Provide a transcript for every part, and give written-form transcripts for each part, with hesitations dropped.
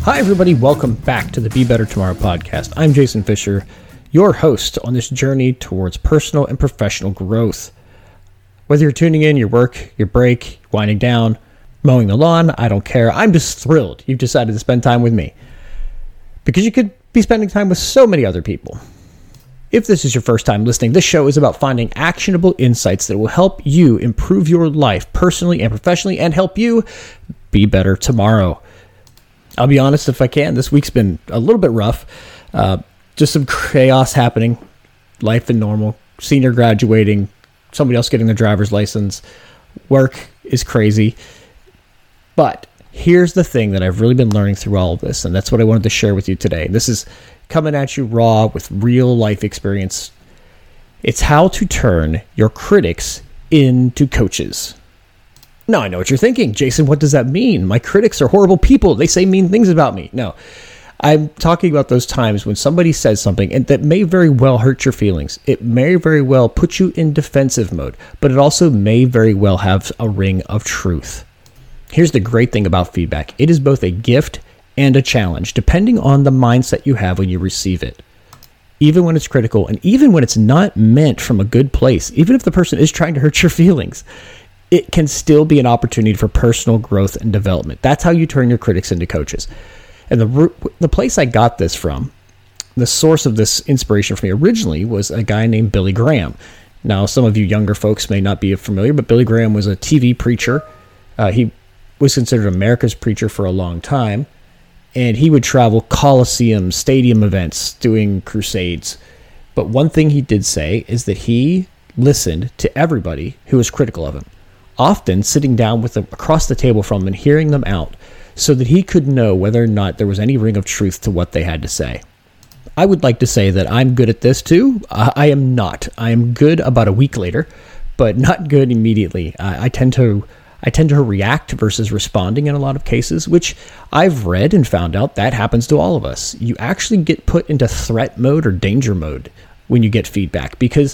Hi, everybody. Welcome back to the Be Better Tomorrow podcast. I'm Jason Fisher, your host on this journey towards personal and professional growth. Whether you're tuning in, your work, your break, winding down, mowing the lawn, I don't care. I'm just thrilled you've decided to spend time with me because you could be spending time with so many other people. If this is your first time listening, this show is about finding actionable insights that will help you improve your life personally and professionally and help you be better tomorrow. I'll be honest, if I can, this week's been a little bit rough. Just some chaos happening, life and normal, senior graduating, somebody else getting their driver's license. Work is crazy. But here's the thing that I've really been learning through all of this, and that's what I wanted to share with you today. This is coming at you raw with real life experience. It's how to turn your critics into coaches. Now, I know what you're thinking. Jason, what does that mean? My critics are horrible people. They say mean things about me. No, I'm talking about those times when somebody says something and that may very well hurt your feelings. It may very well put you in defensive mode, but it also may very well have a ring of truth. Here's the great thing about feedback. It is both a gift and a challenge, depending on the mindset you have when you receive it. Even when it's critical, and even when it's not meant from a good place, even if the person is trying to hurt your feelings, it can still be an opportunity for personal growth and development. That's how you turn your critics into coaches. And the place I got this from, the source of this inspiration for me originally was a guy named Billy Graham. Now, some of you younger folks may not be familiar, but Billy Graham was a TV preacher. He was considered America's preacher for a long time. And he would travel coliseum, stadium events, doing crusades. But one thing he did say is that he listened to everybody who was critical of him, often sitting down with them across the table from them and hearing them out so that he could know whether or not there was any ring of truth to what they had to say. I would like to say that I'm good at this too. I am not. I am good about a week later, but not good immediately. I tend to react versus responding in a lot of cases, which I've read and found out that happens to all of us. You actually get put into threat mode or danger mode when you get feedback because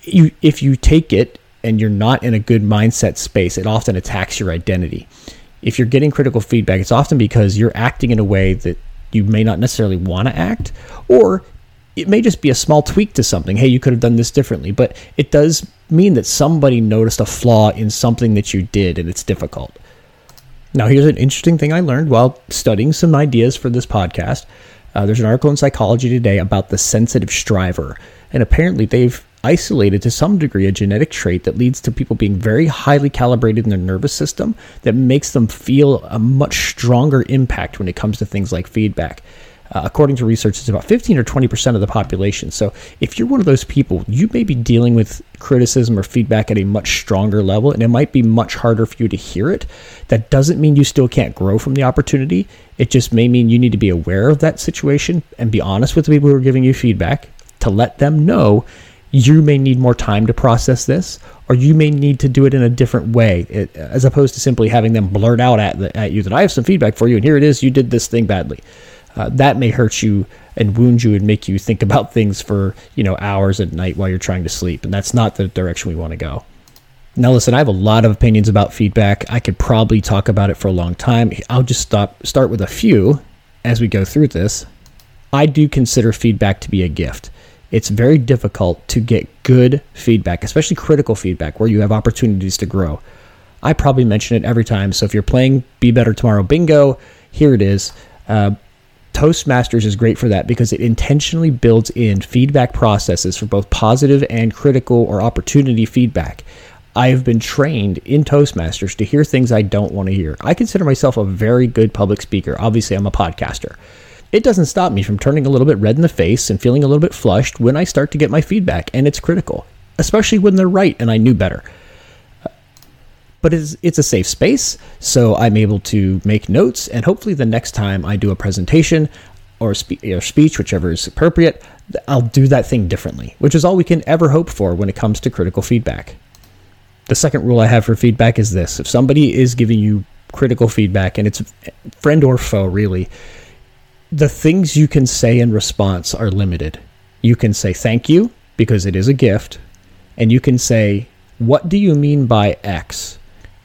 if you take it and you're not in a good mindset space, it often attacks your identity. If you're getting critical feedback, it's often because you're acting in a way that you may not necessarily want to act, or it may just be a small tweak to something. Hey, you could have done this differently, but it does mean that somebody noticed a flaw in something that you did, and it's difficult. Now, here's an interesting thing I learned while studying some ideas for this podcast. There's an article in Psychology Today about the sensitive striver, and apparently they've isolated to some degree a genetic trait that leads to people being very highly calibrated in their nervous system that makes them feel a much stronger impact when it comes to things like feedback. According to research, it's about 15 or 20% of the population. So if you're one of those people, you may be dealing with criticism or feedback at a much stronger level, and it might be much harder for you to hear it. That doesn't mean you still can't grow from the opportunity. It just may mean you need to be aware of that situation and be honest with the people who are giving you feedback to let them know you may need more time to process this, or you may need to do it in a different way, as opposed to simply having them blurt out at you that I have some feedback for you, and here it is, you did this thing badly. That may hurt you and wound you and make you think about things for hours at night while you're trying to sleep, and that's not the direction we want to go. Now listen, I have a lot of opinions about feedback. I could probably talk about it for a long time. I'll just start with a few as we go through this. I do consider feedback to be a gift. It's very difficult to get good feedback, especially critical feedback, where you have opportunities to grow. I probably mention it every time, so if you're playing Be Better Tomorrow Bingo, here it is. Toastmasters is great for that because it intentionally builds in feedback processes for both positive and critical or opportunity feedback. I have been trained in Toastmasters to hear things I don't want to hear. I consider myself a very good public speaker. Obviously, I'm a podcaster. It doesn't stop me from turning a little bit red in the face and feeling a little bit flushed when I start to get my feedback, and it's critical, especially when they're right and I knew better. But it's a safe space, so I'm able to make notes, and hopefully the next time I do a presentation or speech, whichever is appropriate, I'll do that thing differently, which is all we can ever hope for when it comes to critical feedback. The second rule I have for feedback is this. If somebody is giving you critical feedback, and it's friend or foe, really, the things you can say in response are limited. You can say thank you, because it is a gift, and you can say, what do you mean by X?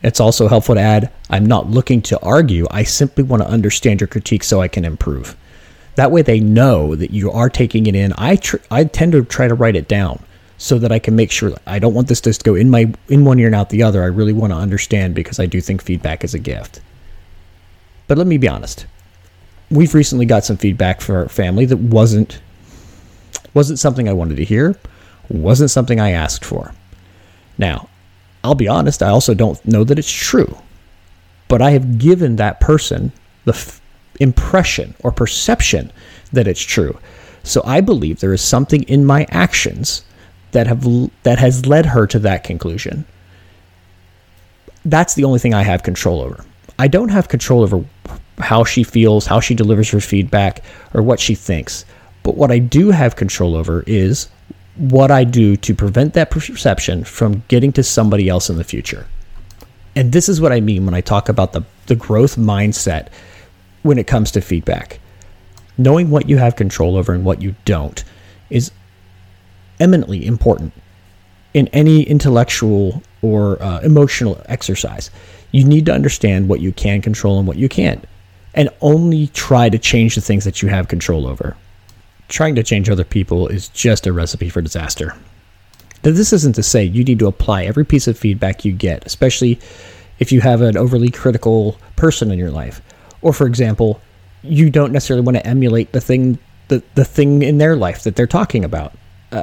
It's also helpful to add, I'm not looking to argue. I simply want to understand your critique so I can improve. That way they know that you are taking it in. I tend to try to write it down so that I can make sure I don't want this to just go in one ear and out the other. I really want to understand, because I do think feedback is a gift. But let me be honest. We've recently got some feedback for our family that wasn't something I wanted to hear, wasn't something I asked for. Now, I'll be honest, I also don't know that it's true, but I have given that person the impression or perception that it's true. So I believe there is something in my actions that has led her to that conclusion. That's the only thing I have control over. I don't have control over how she feels, how she delivers her feedback, or what she thinks. But what I do have control over is what I do to prevent that perception from getting to somebody else in the future. And this is what I mean when I talk about the growth mindset when it comes to feedback. Knowing what you have control over and what you don't is eminently important in any intellectual or emotional exercise. You need to understand what you can control and what you can't, and only try to change the things that you have control over. Trying to change other people is just a recipe for disaster. Now, this isn't to say you need to apply every piece of feedback you get, especially if you have an overly critical person in your life. Or, for example, you don't necessarily want to emulate the thing in their life that they're talking about.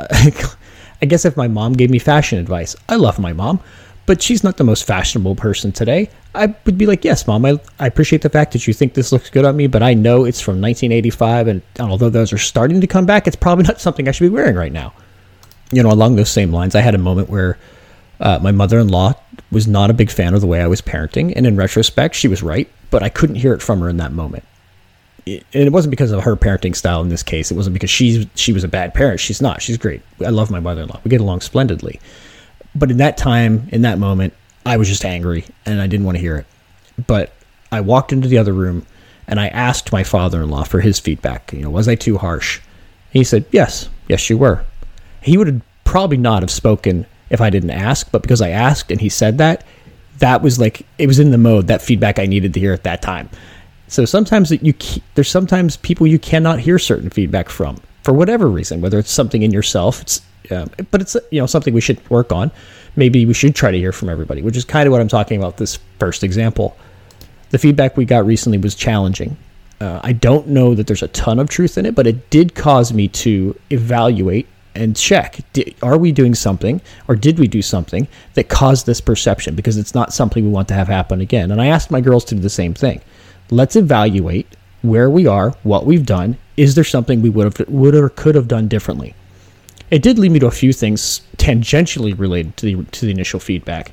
I guess if my mom gave me fashion advice, I love my mom, but she's not the most fashionable person today. I would be like, yes, Mom, I appreciate the fact that you think this looks good on me, but I know it's from 1985, and although those are starting to come back, it's probably not something I should be wearing right now. Along those same lines, I had a moment where my mother-in-law was not a big fan of the way I was parenting, and in retrospect, she was right, but I couldn't hear it from her in that moment. And it wasn't because of her parenting style in this case. It wasn't because she was a bad parent. She's not. She's great. I love my mother-in-law. We get along splendidly. But in that time, in that moment, I was just angry, and I didn't want to hear it. But I walked into the other room, and I asked my father-in-law for his feedback. Was I too harsh? He said, yes, you were. He would have probably not have spoken if I didn't ask, but because I asked and he said that was like, it was in the mode, that feedback I needed to hear at that time. So sometimes there's sometimes people you cannot hear certain feedback from, for whatever reason, whether it's something in yourself, but it's something we should work on. Maybe we should try to hear from everybody, which is kind of what I'm talking about this first example. The feedback we got recently was challenging. I don't know that there's a ton of truth in it, but it did cause me to evaluate and check. Are we doing something, or did we do something that caused this perception? Because it's not something we want to have happen again. And I asked my girls to do the same thing. Let's evaluate where we are, what we've done. Is there something we would or could have done differently? It did lead me to a few things tangentially related to the initial feedback,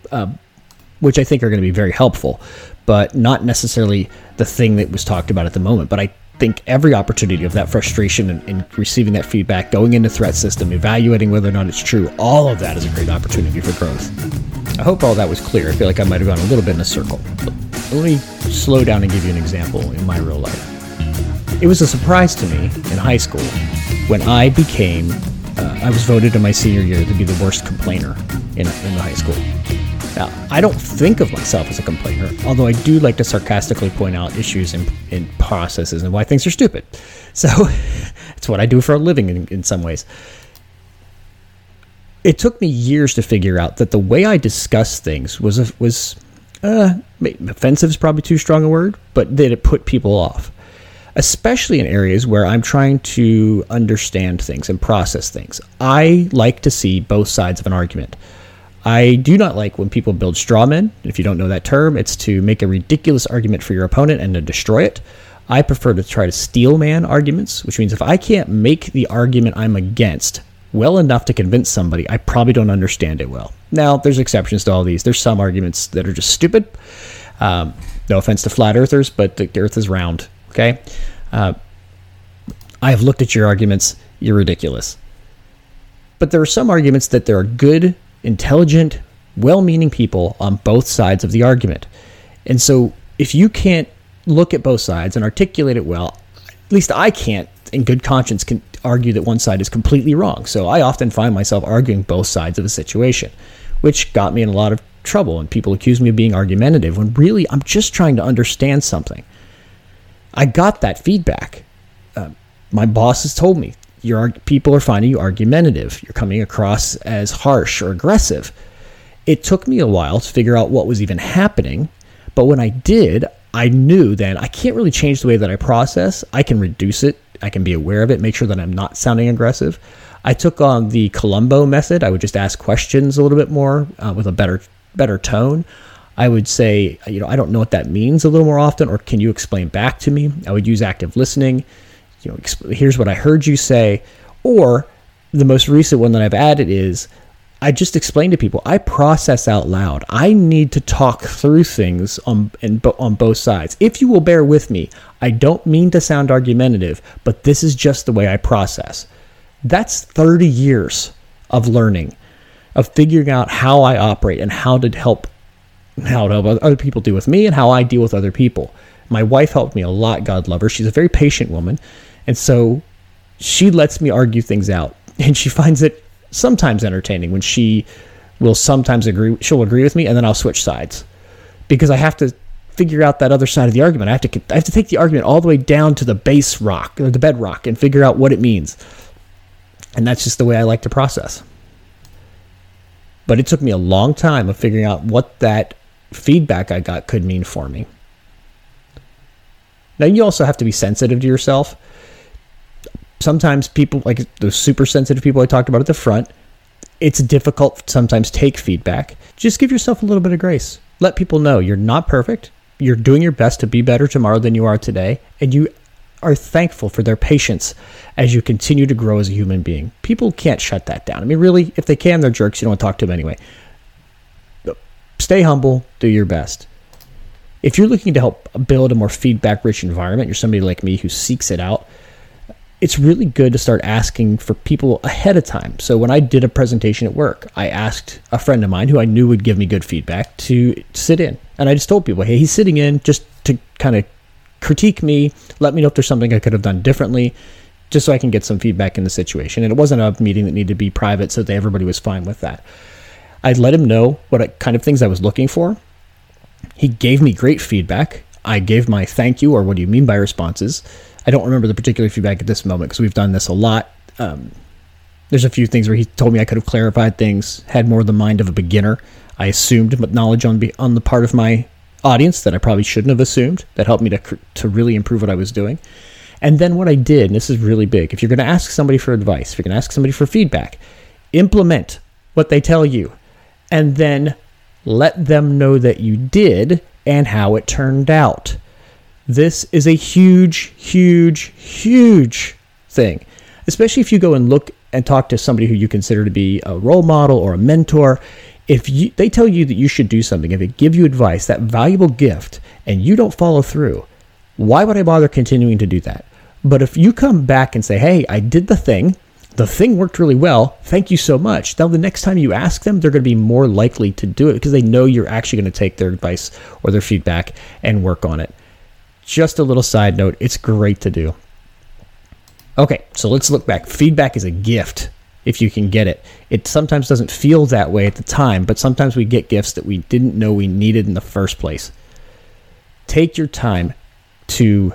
which I think are going to be very helpful, but not necessarily the thing that was talked about at the moment. But I think every opportunity of that frustration and receiving that feedback, going into threat system, evaluating whether or not it's true, all of that is a great opportunity for growth. I hope all that was clear. I feel like I might have gone a little bit in a circle. Let me slow down and give you an example in my real life. It was a surprise to me in high school when I was voted in my senior year to be the worst complainer in the high school. Now, I don't think of myself as a complainer, although I do like to sarcastically point out issues in processes and why things are stupid. So it's what I do for a living in some ways. It took me years to figure out that the way I discuss things was offensive is probably too strong a word, but that it put people off, especially in areas where I'm trying to understand things and process things. I like to see both sides of an argument. I do not like when people build straw men. If you don't know that term, it's to make a ridiculous argument for your opponent and to destroy it. I prefer to try to steel man arguments, which means if I can't make the argument I'm against well enough to convince somebody, I probably don't understand it well. Now, there's exceptions to all these. There's some arguments that are just stupid. No offense to flat earthers, but the earth is round, okay? I have looked at your arguments. You're ridiculous. But there are some arguments that there are good, intelligent, well-meaning people on both sides of the argument. And so if you can't look at both sides and articulate it well, at least I can't, in good conscience, can argue that one side is completely wrong. So I often find myself arguing both sides of a situation, which got me in a lot of trouble, and people accuse me of being argumentative when really I'm just trying to understand something. I got that feedback. My boss has told me, people are finding you argumentative. You're coming across as harsh or aggressive. It took me a while to figure out what was even happening, but when I did, I knew then I can't really change the way that I process. I can reduce it. I can be aware of it, make sure that I'm not sounding aggressive. I took on the Columbo method. I would just ask questions a little bit more with a better tone. I would say, I don't know what that means a little more often, or can you explain back to me? I would use active listening. Here's what I heard you say. Or the most recent one that I've added is, I just explain to people, I process out loud. I need to talk through things on both sides. If you will bear with me, I don't mean to sound argumentative, but this is just the way I process. That's 30 years of learning, of figuring out how I operate and how to help other people deal with me and how I deal with other people. My wife helped me a lot, God love her. She's a very patient woman. And so she lets me argue things out. And she finds it sometimes entertaining when she will sometimes she'll agree with me, and then I'll switch sides. Because I have to figure out that other side of the argument. I have to take the argument all the way down to the base rock, or the bedrock, and figure out what it means. And that's just the way I like to process. But it took me a long time of figuring out what that feedback I got could mean for me. Now, you also have to be sensitive to yourself. Sometimes people, like those super sensitive people I talked about at the front, it's difficult to sometimes take feedback. Just give yourself a little bit of grace. Let people know you're not perfect. You're doing your best to be better tomorrow than you are today. And you are thankful for their patience as you continue to grow as a human being. People can't shut that down. I mean, really, if they can, they're jerks. You don't want to talk to them anyway. Stay humble. Do your best. If you're looking to help build a more feedback-rich environment, you're somebody like me who seeks it out, it's really good to start asking for people ahead of time. So when I did a presentation at work, I asked a friend of mine who I knew would give me good feedback to sit in. And I just told people, hey, he's sitting in just to kind of critique me, let me know if there's something I could have done differently, just so I can get some feedback in the situation. And it wasn't a meeting that needed to be private, so everybody was fine with that. I'd let him know what kind of things I was looking for. He gave me great feedback. I gave my thank you, or what do you mean by responses. I don't remember the particular feedback at this moment because we've done this a lot. There's a few things where he told me I could have clarified things, had more the mind of a beginner. I assumed knowledge on the part of my audience that I probably shouldn't have assumed. That helped me to really improve what I was doing. And then what I did, and this is really big, if you're going to ask somebody for advice, if you're going to ask somebody for feedback, implement what they tell you, and then let them know that you did and how it turned out. This is a huge, huge, huge thing, especially if you go and look and talk to somebody who you consider to be a role model or a mentor. If they tell you that you should do something, if they give you advice, that valuable gift, and you don't follow through, why would I bother continuing to do that? But if you come back and say, hey, I did the thing worked really well, thank you so much. Now, the next time you ask them, they're going to be more likely to do it because they know you're actually going to take their advice or their feedback and work on it. Just a little side note, it's great to do. Okay, so let's look back. Feedback is a gift if you can get it. It sometimes doesn't feel that way at the time, but sometimes we get gifts that we didn't know we needed in the first place. Take your time to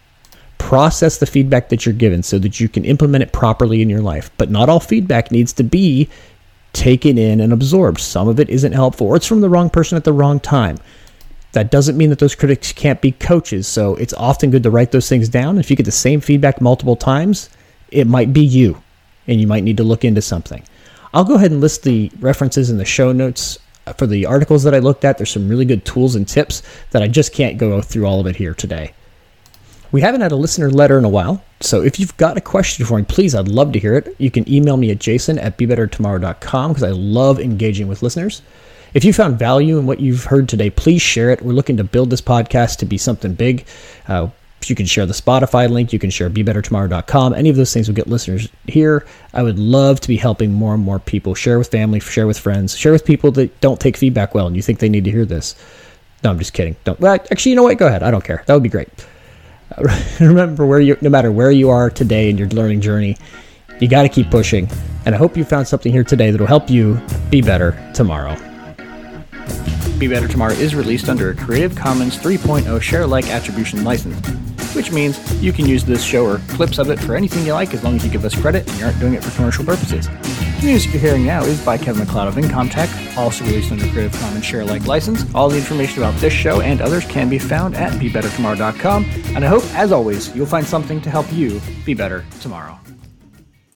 process the feedback that you're given so that you can implement it properly in your life. But not all feedback needs to be taken in and absorbed. Some of it isn't helpful, or it's from the wrong person at the wrong time. That doesn't mean that those critics can't be coaches, so it's often good to write those things down. If you get the same feedback multiple times, it might be you, and you might need to look into something. I'll go ahead and list the references in the show notes for the articles that I looked at. There's some really good tools and tips that I just can't go through all of it here today. We haven't had a listener letter in a while, so if you've got a question for me, please, I'd love to hear it. You can email me at jason@bebettertomorrow.com because I love engaging with listeners. If you found value in what you've heard today, please share it. We're looking to build this podcast to be something big. If you can share the Spotify link, you can share bebettertomorrow.com. Any of those things will get listeners here. I would love to be helping more and more people. Share with family, share with friends, share with people that don't take feedback well and you think they need to hear this. No, I'm just kidding. Don't. Well, actually, you know what? Go ahead. I don't care. That would be great. Remember, no matter where you are today in your learning journey, you got to keep pushing. And I hope you found something here today that will help you be better tomorrow. Be Better Tomorrow is released under a Creative Commons 3.0 share-alike attribution license, which means you can use this show or clips of it for anything you like as long as you give us credit and you aren't doing it for commercial purposes. The music you're hearing now is by Kevin MacLeod of Incomtech, also released under Creative Commons share-alike license. All the information about this show and others can be found at BeBetterTomorrow.com, and I hope, as always, you'll find something to help you be better tomorrow.